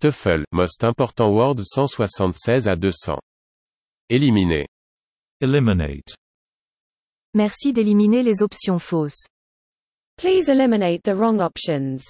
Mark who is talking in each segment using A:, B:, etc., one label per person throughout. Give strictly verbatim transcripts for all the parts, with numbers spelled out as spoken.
A: TOEFL, Most Important Word cent soixante-seize à deux cents. Éliminer.
B: Eliminate.
C: Merci d'éliminer les options fausses.
D: Please eliminate the wrong options.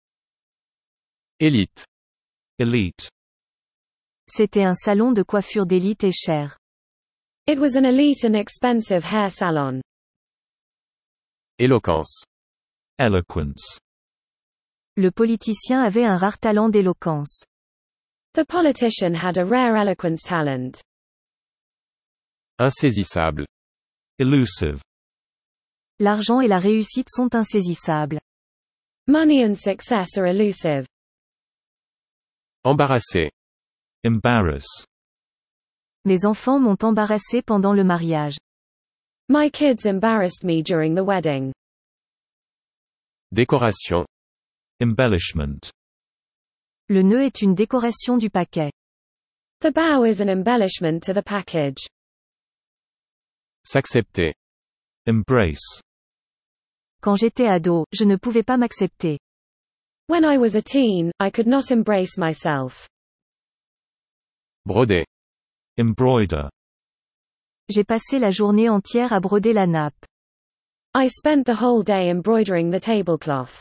A: Élite.
B: Elite.
C: C'était un salon de coiffure d'élite et cher.
D: It was an elite and expensive hair salon.
A: Éloquence.
B: Eloquence.
C: Le politicien avait un rare talent d'éloquence.
D: The politician had a rare eloquence talent.
A: Insaisissable.
B: Elusive.
C: L'argent et la réussite sont insaisissables.
D: Money and success are elusive.
A: Embarrassé.
B: Embarrass.
C: Mes enfants m'ont embarrassé pendant le mariage.
D: My kids embarrassed me during the wedding.
A: Décoration.
B: Embellishment.
C: Le nœud est une décoration du paquet.
D: The bow is an embellishment to the package.
A: S'accepter.
B: Embrace.
C: Quand j'étais ado, je ne pouvais pas m'accepter.
D: When I was a teen, I could not embrace myself.
A: Broder.
B: Embroider.
C: J'ai passé la journée entière à broder la nappe.
D: I spent the whole day embroidering the tablecloth.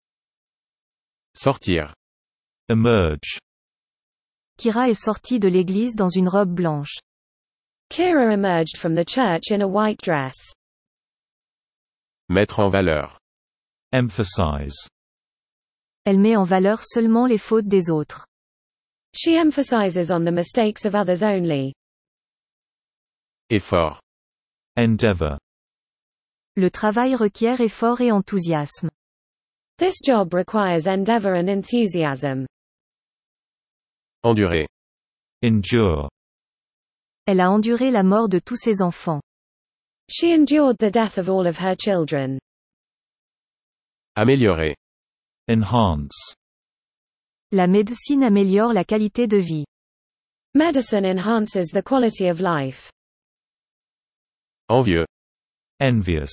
A: Sortir.
B: Emerge.
C: Kira est sortie de l'église dans une robe blanche.
D: Kira emerged from the church in a white dress.
A: Mettre en valeur.
B: Emphasize.
C: Elle met en valeur seulement les fautes des autres.
D: She emphasizes on the mistakes of others only.
A: Effort.
B: Endeavor.
C: Le travail requiert effort et enthousiasme.
D: This job requires endeavor and enthusiasm.
A: Endurer.
B: Endure.
C: Elle a enduré la mort de tous ses enfants.
D: She endured the death of all of her children.
A: Améliorer.
B: Enhance.
C: La médecine améliore la qualité de vie.
D: Medicine enhances the quality of life.
A: Envieux.
B: Envious.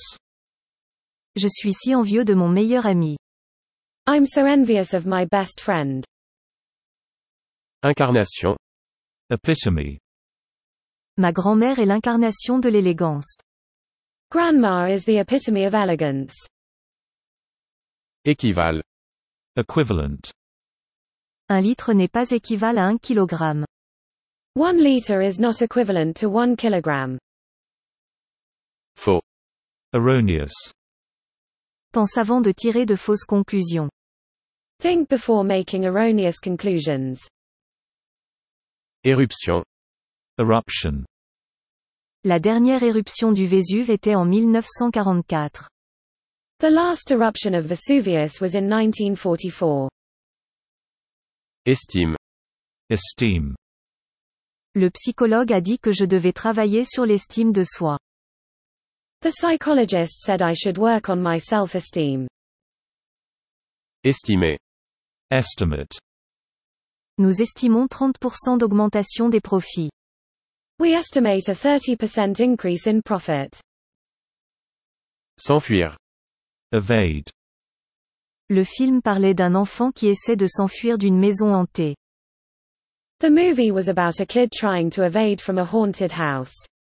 C: Je suis si envieux de mon meilleur ami.
D: I'm so envious of my best friend.
A: Incarnation.
B: Epitome.
C: Ma grand-mère est l'incarnation de l'élégance.
D: Grandma is the epitome of elegance.
A: Équivalent.
B: Equivalent.
C: Un litre n'est pas équivalent à un kilogramme.
D: One liter is not equivalent to one kilogram.
A: Faux.
B: Erroneous.
C: Pense avant de tirer de fausses conclusions.
D: Think before making erroneous conclusions.
A: Éruption.
B: Eruption.
C: La dernière éruption du Vésuve était en mille neuf cent quarante-quatre.
D: The last eruption of Vesuvius was in nineteen forty-four.
A: Estime.
B: Esteem.
C: Le psychologue a dit que je devais travailler sur l'estime de soi.
D: The psychologist said I should work on my self-esteem.
A: Estimer.
B: Estimate.
C: Nous estimons trente pour cent d'augmentation des profits.
D: We estimate a thirty percent increase in profit.
A: S'enfuir.
B: Evade.
C: Le film parlait d'un enfant qui essaie de s'enfuir d'une maison hantée.
D: The movie was about a kid trying to evade from a haunted house.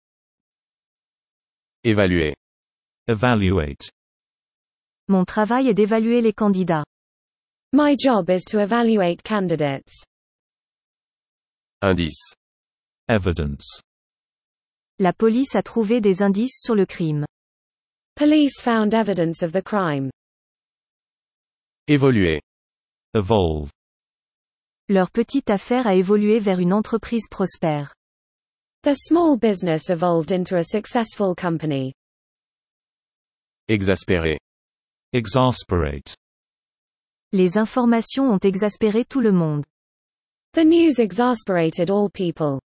A: Évaluer.
B: Evaluate.
C: Mon travail est d'évaluer les candidats.
D: My job is to evaluate candidates.
A: Indice.
B: Evidence.
C: La police a trouvé des indices sur le crime.
D: Police found evidence of the crime.
A: Évoluer.
B: Evolve.
C: Leur petite affaire a évolué vers une entreprise prospère.
D: The small business evolved into a successful company.
A: Exaspérer.
B: Exasperate.
C: Les informations ont exaspéré tout le monde.
D: The news exasperated all people.